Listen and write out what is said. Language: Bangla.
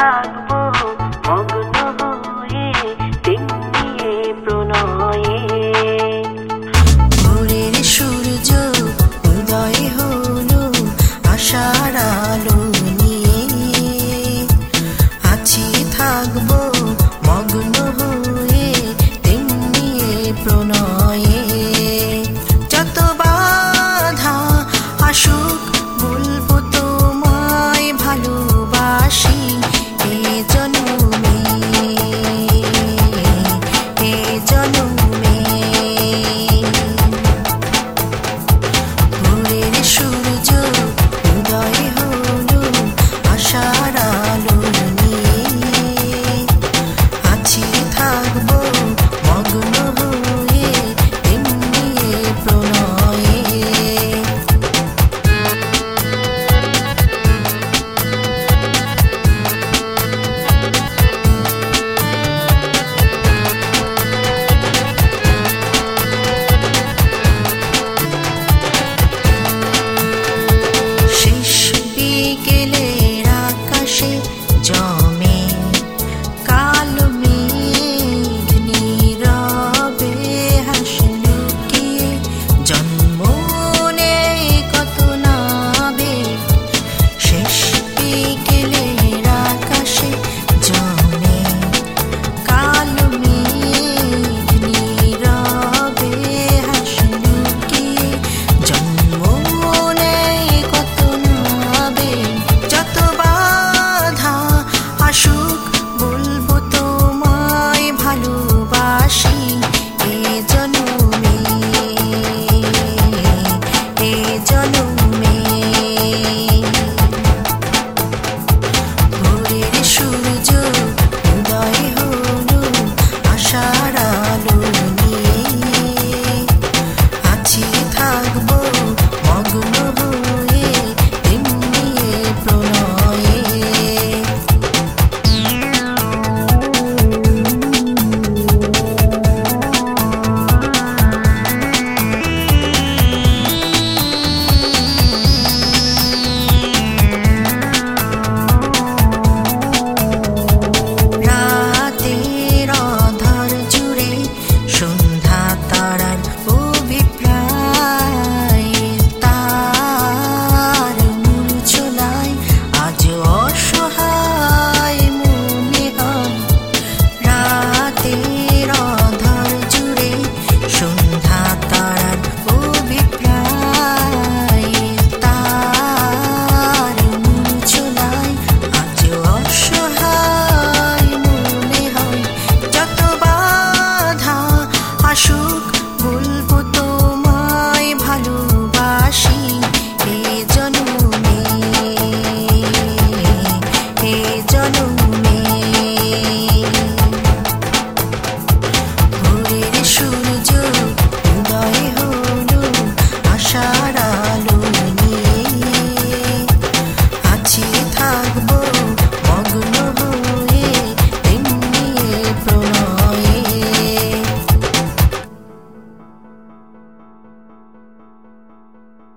থাকবো মগ্ন হয়ে দিন নিয়ে প্রণয়ে। ভোরের সূর্য উদয় হলো আশার আলো নিয়ে, আছি থাকবো মগ্ন হয়ে দিন নিয়ে প্রণয়ে। যত বাধা আসুক বলবো তোমায় ভালোবাসি এ জন্মে, এ জন্মে। ভোরের সূর্য উদয় হলো আশার আলো নিয়ে, আছি থাকবো মগ্ন হয়ে দিন নিয়ে প্রণয়ে। শেষ বিকেলের আকাশে জমে কালো মেঘ, নীরবে হাসি লুকিয়ে জন্ম নেই কত নাবে। শেষ বিকেলের আকাশে জমে কালো মেঘ, নীরবে হাসি লুকিয়ে জন্ম নেই কত নাবে। যত বাধা আসুক বলবো তোমায় ভালোবাসি এ জন্মে, এ জন্মে। ভোরের সূর্য উদয় হলো আশার আলো নিয়ে, আছি থাকবো মগ্ন হয়ে দিন নিয়ে প্রণয়ে। রাতের অধর জুড়ে সন্ধ্যা তারার অভিপ্রায়, তার মূর্ছনায় আজ অসহায় মনে হয়। রাতের অধর জুড়ে সন্ধ্যা তারার অভিপ্রায়, তার মূর্ছনায় আজ অসহায় মনে হয়। যত বাধা আসুক বলবো তোমায় ভালোবাসি এ জন্মে, এ জন্মে।